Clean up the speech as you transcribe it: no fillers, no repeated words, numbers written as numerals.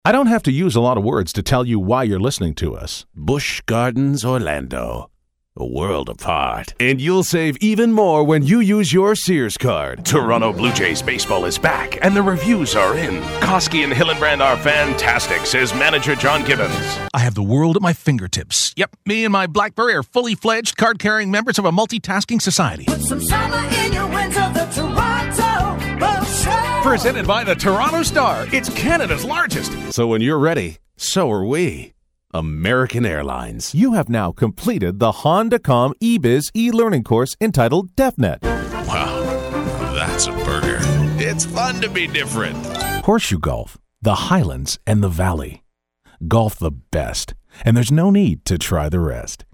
I don't have to use a lot of words to tell you why you're listening to us. Busch Gardens, Orlando. A world apart. And you'll save even more when you use your Sears card. Toronto Blue Jays baseball is back, and the reviews are in. Koski and Hillenbrand are fantastic, says manager John Gibbons. I have the world at my fingertips. Yep, me and my BlackBerry are fully fledged, card-carrying members of a multitasking society. Put some summer in your winter, the Toronto Boat Show. Presented by the Toronto Star. It's Canada's largest. So when you're ready, so are we. American Airlines. You have now completed the Honda.com eBiz e-learning course entitled DefNet. Wow, now that's a burger. It's fun to be different. Horseshoe Golf, the Highlands and the Valley. Golf the best, and there's no need to try the rest.